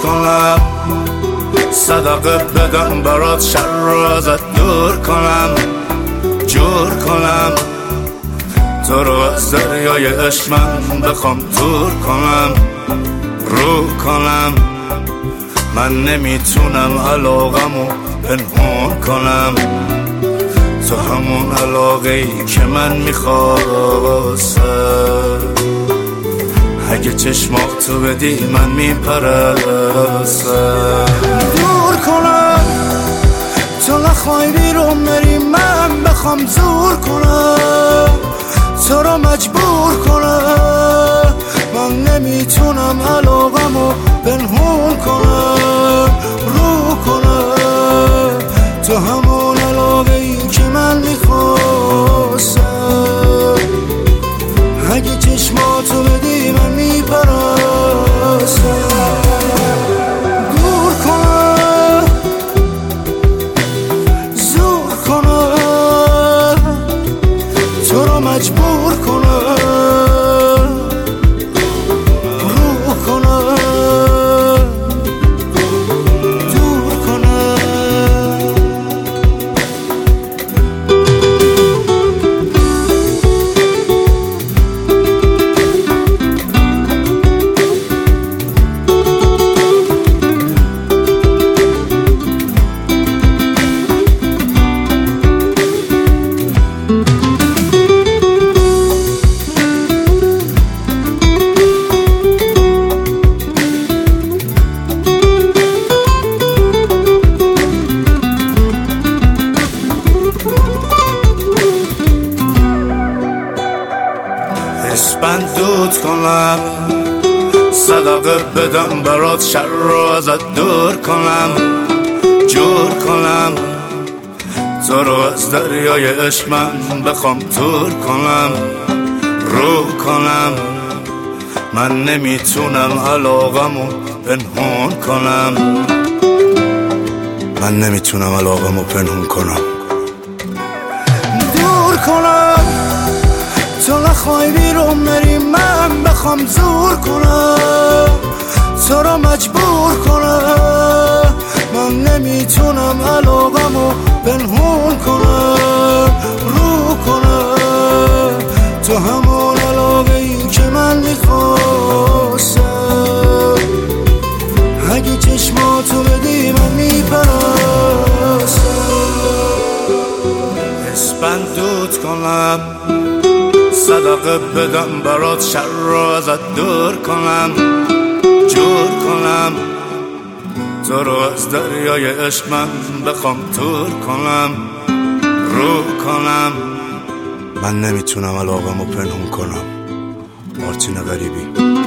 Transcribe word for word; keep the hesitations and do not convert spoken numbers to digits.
کنم، صدقه بدم برات شر رو ازت دور کنم، جور کنم تو رو از دریای عشق من بخوام دور کنم، رو کنم. من نمیتونم علاقمو پنهون کنم، تو همون علاقه ای که من میخواستم. اگه چشماتو بدی من میپرستم. دور کنم تو نخوای بیرون بری، من بخوام زور کنم تو رو مجبور کنم. من نمیتونم علاقمو پنهون کنم، رو کنم تو همون علاقه ای که من میخواستم. اگه چشماتو بدی من میپرستم. دور کنم زور کنم تو رو مجبور کنم، رو کنم دور کنم. اسپندود کنم، صدقه بدم برات شر رو ازت دور کنم، جور کنم تو رو از دریای عشق من بخوام دور کنم، رو کنم. من نمیتونم علاقمو پنهون کنم، من نمیتونم علاقمو پنهون کنم. دور کنم تو نخوای بیرون بری، من بخوام زور کنم تو رو مجبور کنم. من نمیتونم علاقمو پنهون کنم، رو کنم تو همون علاقه ای که من میخواستم. اگه چشماتو بدی من میپرستم. اسپندود کنم، صدقه بدم برات شر رو ازت دور کنم، جور کنم تو رو از دریای عشق من بخوام دور کنم، رو کنم. من نمیتونم علاقمو پنهون کنم. مارتین غریبی.